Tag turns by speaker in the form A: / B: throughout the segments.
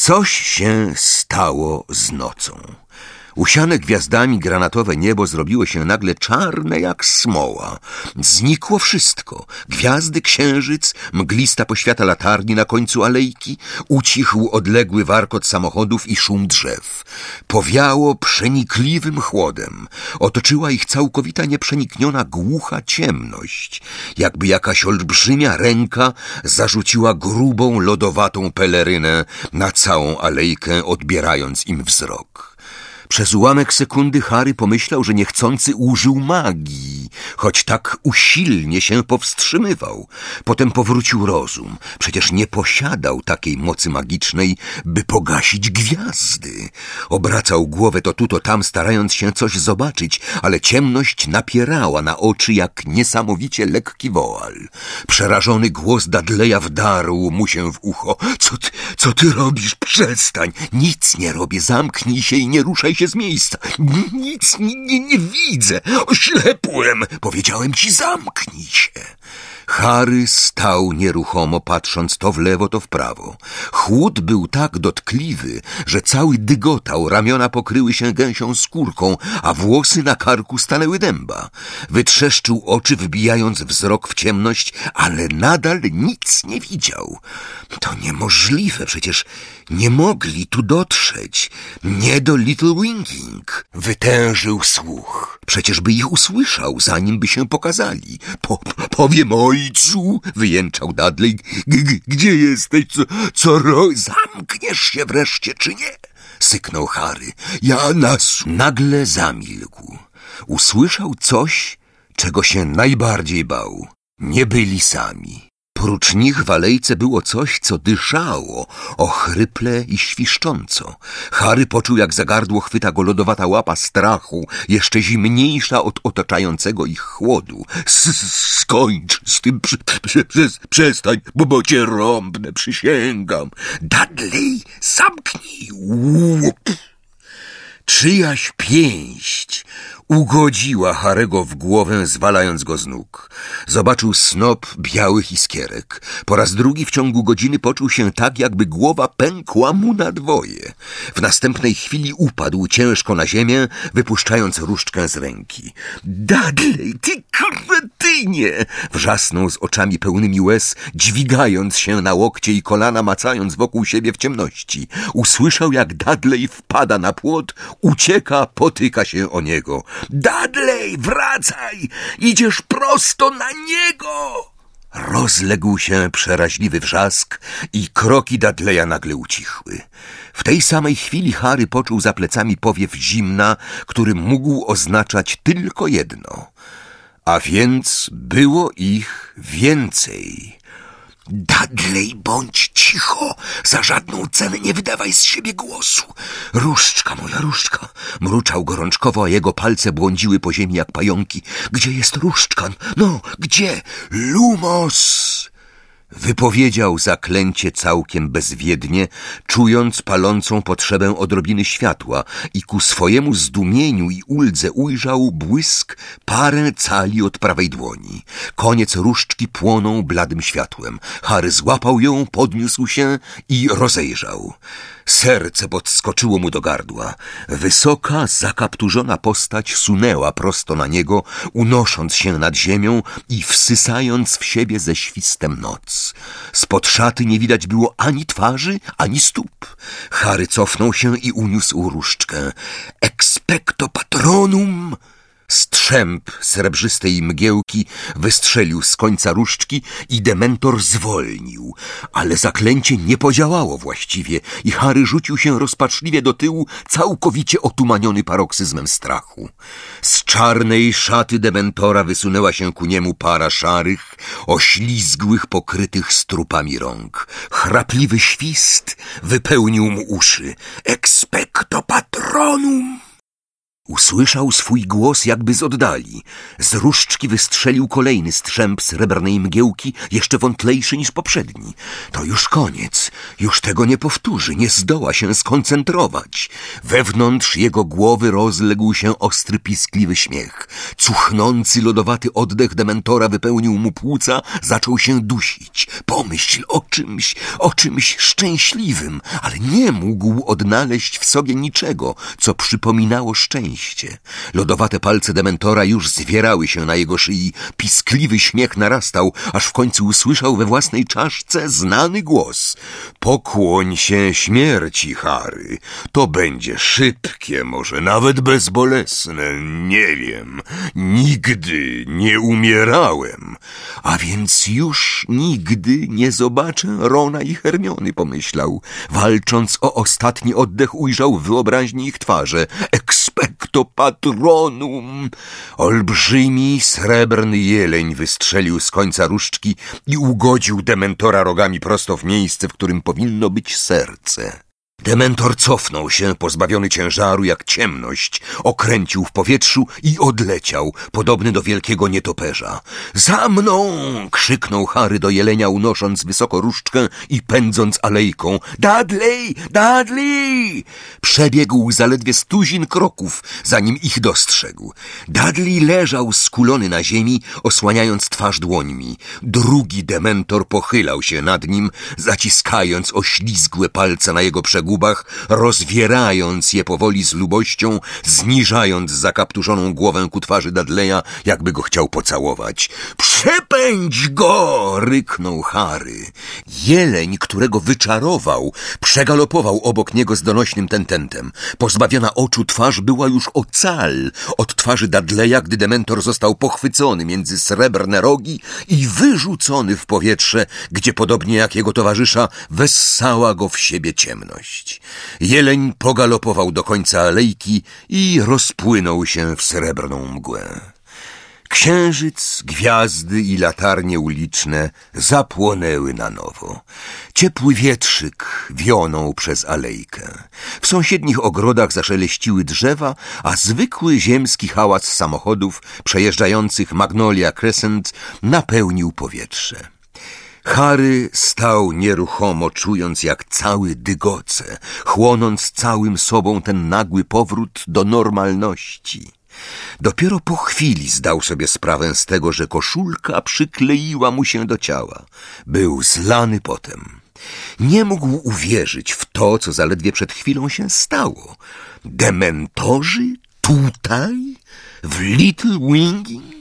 A: Coś się stało z nocą. Usiane gwiazdami granatowe niebo zrobiło się nagle czarne jak smoła. Znikło wszystko. Gwiazdy, księżyc, mglista poświata latarni na końcu alejki, ucichł odległy warkot samochodów i szum drzew. Powiało przenikliwym chłodem. Otoczyła ich całkowita nieprzenikniona głucha ciemność. Jakby jakaś olbrzymia ręka zarzuciła grubą, lodowatą pelerynę na całą alejkę, odbierając im wzrok. Przez ułamek sekundy Harry pomyślał, że niechcący użył magii, choć tak usilnie się powstrzymywał. Potem powrócił rozum. Przecież nie posiadał takiej mocy magicznej, by pogasić gwiazdy. Obracał głowę to tu, to tam, starając się coś zobaczyć, ale ciemność napierała na oczy jak niesamowicie lekki woal. Przerażony głos Dudleya wdarł mu się w ucho. Co ty robisz? Przestań! Nic nie robię, zamknij się i nie ruszaj się z miejsca. Nic nie widzę. Oślepłem. Powiedziałem ci, zamknij się. Harry stał nieruchomo, patrząc to w lewo, to w prawo. Chłód był tak dotkliwy, że cały dygotał, ramiona pokryły się gęsią skórką, a włosy na karku stanęły dęba. Wytrzeszczył oczy, wbijając wzrok w ciemność, ale nadal nic nie widział. To niemożliwe, przecież nie mogli tu dotrzeć. Nie do Little Winging. Wytężył słuch. Przecież by ich usłyszał, zanim by się pokazali. Powiem ojcu, wyjęczał Dudley. Gdzie jesteś? Zamkniesz się wreszcie, czy nie? Syknął Harry. Nagle zamilkł. Usłyszał coś, czego się najbardziej bał. Nie byli sami. Prócz nich w alejce było coś, co dyszało, ochryple i świszcząco. Harry poczuł, jak za gardło chwyta go lodowata łapa strachu, jeszcze zimniejsza od otaczającego ich chłodu. Skończ z tym, przestań, bo cię rąbnę, przysięgam. Dudley, zamknij łup. Czyjaś pięść ugodziła Harego w głowę, zwalając go z nóg. Zobaczył snop białych iskierek. Po raz drugi w ciągu godziny poczuł się tak, jakby głowa pękła mu na dwoje. W następnej chwili upadł ciężko na ziemię, wypuszczając różdżkę z ręki. Dudley, ty kretynie! Wrzasnął z oczami pełnymi łez, dźwigając się na łokcie i kolana, macając wokół siebie w ciemności. Usłyszał, jak Dudley wpada na płot, ucieka, potyka się o niego. Dudley, wracaj! Idziesz prosto na niego! Rozległ się przeraźliwy wrzask i kroki Dudleya nagle ucichły. W tej samej chwili Harry poczuł za plecami powiew zimna, który mógł oznaczać tylko jedno. A więc było ich więcej. Dudley, bądź cicho, za żadną cenę nie wydawaj z siebie głosu. Różdżka, moja różdżka, mruczał gorączkowo, a jego palce błądziły po ziemi jak pająki. Gdzie jest różdżka? No, gdzie? Lumos! Wypowiedział zaklęcie całkiem bezwiednie, czując palącą potrzebę odrobiny światła i ku swojemu zdumieniu i uldze ujrzał błysk parę cali od prawej dłoni. Koniec różdżki płonął bladym światłem. Harry złapał ją, podniósł się i rozejrzał. Serce podskoczyło mu do gardła. Wysoka, zakapturzona postać sunęła prosto na niego, unosząc się nad ziemią i wsysając w siebie ze świstem noc. Spod szaty nie widać było ani twarzy, ani stóp. Harry cofnął się i uniósł różdżkę. Expecto patronum! Strzęp srebrzystej mgiełki wystrzelił z końca różdżki i Dementor zwolnił, ale zaklęcie nie podziałało właściwie i Harry rzucił się rozpaczliwie do tyłu, całkowicie otumaniony paroksyzmem strachu. Z czarnej szaty Dementora wysunęła się ku niemu para szarych, oślizgłych, pokrytych strupami rąk. Chrapliwy świst wypełnił mu uszy. Expecto patronum! Usłyszał swój głos jakby z oddali. Z różdżki wystrzelił kolejny strzęp srebrnej mgiełki, jeszcze wątlejszy niż poprzedni. To już koniec. Już tego nie powtórzy. Nie zdoła się skoncentrować. Wewnątrz jego głowy rozległ się ostry, piskliwy śmiech. Cuchnący, lodowaty oddech dementora wypełnił mu płuca, zaczął się dusić. Pomyśl o czymś szczęśliwym, ale nie mógł odnaleźć w sobie niczego, co przypominało szczęście. Lodowate palce dementora już zwierały się na jego szyi. Piskliwy śmiech narastał, aż w końcu usłyszał we własnej czaszce znany głos. Pokłoń się śmierci, Harry. To będzie szybkie, może nawet bezbolesne. Nie wiem. Nigdy nie umierałem. A więc już nigdy nie zobaczę Rona i Hermiony, pomyślał. Walcząc o ostatni oddech, ujrzał w wyobraźni ich twarze. Expecto patronum! Olbrzymi, srebrny jeleń wystrzelił z końca różdżki i ugodził dementora rogami prosto w miejsce, w którym powinno być serce. Dementor cofnął się, pozbawiony ciężaru jak ciemność, okręcił w powietrzu i odleciał, podobny do wielkiego nietoperza. Za mną! Krzyknął Harry do jelenia, unosząc wysoko różdżkę i pędząc alejką. Dudley! Dudley! Przebiegł zaledwie 100 kroków, zanim ich dostrzegł. Dudley leżał skulony na ziemi, osłaniając twarz dłońmi. Drugi dementor pochylał się nad nim, zaciskając oślizgłe palce na jego przegubach, rozwierając je powoli z lubością, zniżając zakapturzoną głowę ku twarzy Dudleya, jakby go chciał pocałować. Przepędź go! Ryknął Harry. Jeleń, którego wyczarował, przegalopował obok niego z donośnym tententem. Pozbawiona oczu twarz była już ocal od twarzy Dudleya, gdy dementor został pochwycony między srebrne rogi i wyrzucony w powietrze, gdzie podobnie jak jego towarzysza wessała go w siebie ciemność. Jeleń pogalopował do końca alejki i rozpłynął się w srebrną mgłę. Księżyc, gwiazdy i latarnie uliczne zapłonęły na nowo. Ciepły wietrzyk wionął przez alejkę. W sąsiednich ogrodach zaszeleściły drzewa, a zwykły ziemski hałas samochodów przejeżdżających Magnolia Crescent napełnił powietrze. Harry stał nieruchomo, czując jak cały dygoce, chłonąc całym sobą ten nagły powrót do normalności. Dopiero po chwili zdał sobie sprawę z tego, że koszulka przykleiła mu się do ciała. Był zlany potem. Nie mógł uwierzyć w to, co zaledwie przed chwilą się stało. Dementorzy? Tutaj? W Little Winging?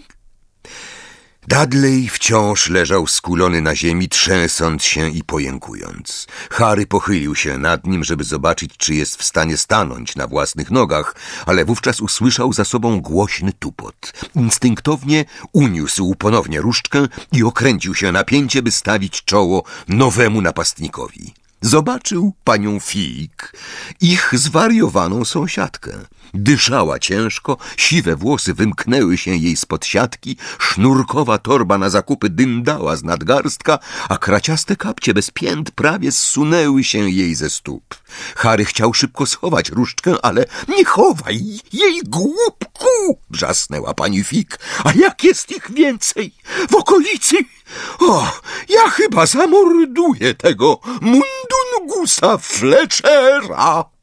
A: Dudley wciąż leżał skulony na ziemi, trzęsąc się i pojękując. Harry pochylił się nad nim, żeby zobaczyć, czy jest w stanie stanąć na własnych nogach, ale wówczas usłyszał za sobą głośny tupot. Instynktownie uniósł ponownie różdżkę i okręcił się na pięcie, by stawić czoło nowemu napastnikowi. Zobaczył panią Fig, ich zwariowaną sąsiadkę. Dyszała ciężko, siwe włosy wymknęły się jej spod siatki, sznurkowa torba na zakupy dyndała z nadgarstka, a kraciaste kapcie bez pięt prawie zsunęły się jej ze stóp. Harry chciał szybko schować różdżkę, ale nie chowaj jej, głupku! Wrzasnęła pani Fig. A jak jest ich więcej w okolicy? O, ja chyba zamorduję tego Mundungusa Fletchera!